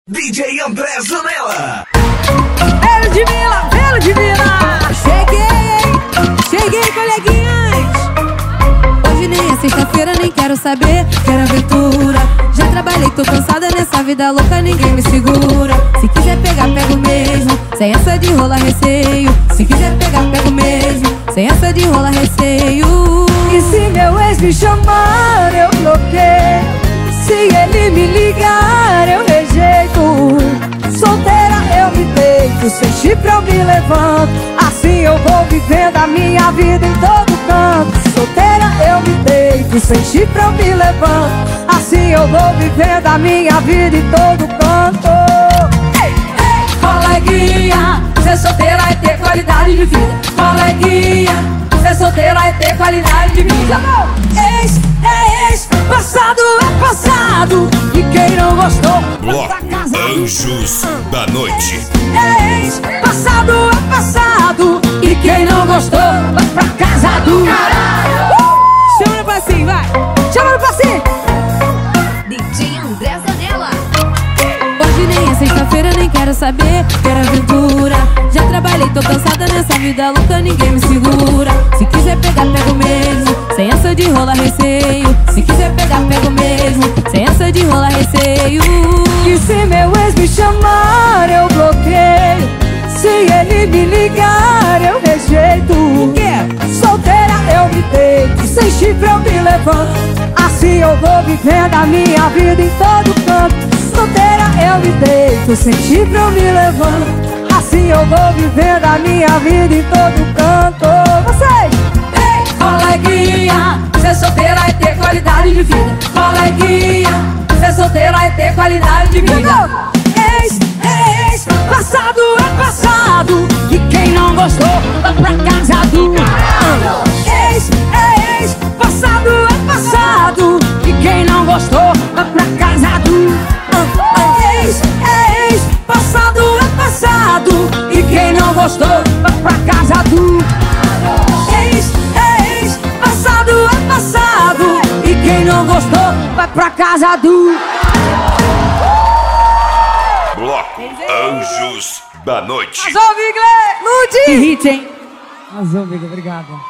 DJ André Zanella. Velo de Vila. Cheguei, coleguinhas. Hoje nem é sexta-feira, nem quero saber, quero aventura. Já trabalhei, tô cansada nessa vida louca, ninguém me segura. Se quiser pegar, pego mesmo, sem essa de rolar receio. Se quiser pegar, pego mesmo, sem essa de rolar receio. E se meu ex me chamar, eu bloqueio. Se ele me ligar, eu rejeito. Solteira eu me deito, sem chifre eu me levanto. Assim eu vou vivendo a minha vida em todo canto. Solteira eu me deito, sem chifre eu me levanto. Assim eu vou vivendo a minha vida em todo canto. Ei, ei, coleguinha, ser solteira é ter qualidade de vida. Coleguinha, ser solteira é ter qualidade de vida. Ex é ex, passado é passado. E quem não gostou, Bloco Anjos da Noite. é ex, passado é passado. E quem não gostou, vai pra casa do caralho. Chama no passinho, vai. Chama no passinho. DJ André Zanella. Hoje nem é sexta-feira, nem quero saber, quero aventura. Já trabalhei, tô cansada nessa vida louca, ninguém me segura. Se quiser pegar, pego mesmo, sem essa de rolar receio. Se quiser pegar, pego mesmo, sem essa de rolar receio. E se meu ex me chamar, eu bloqueio. Se ele me ligar, eu rejeito. O quê? Solteira eu me deito, sem chifre eu me levanto. Assim eu vou vivendo a minha vida em todo canto. Solteira eu me deito, sem chifre eu me levanto. Assim eu vou vivendo a minha vida em todo canto. Vocês! Ei, coleguinha, ser solteira é ter qualidade de vida. Coleguinha, ser solteira é ter qualidade de vida. Ex, é ex, passado é passado. E quem não gostou, vai pra casa do caralho. Ex, é ex, passado é passado. E quem não gostou, vai pra casa do ex, é ex, passado é passado. E quem não gostou, vai pra casa do ex, é ex, passado é passado. E quem não gostou, vai pra casa do Bloco Anjos da Noite. Arrasou, Vigley! Lude! Que hit, hein? Arrasou, Vigley, obrigado.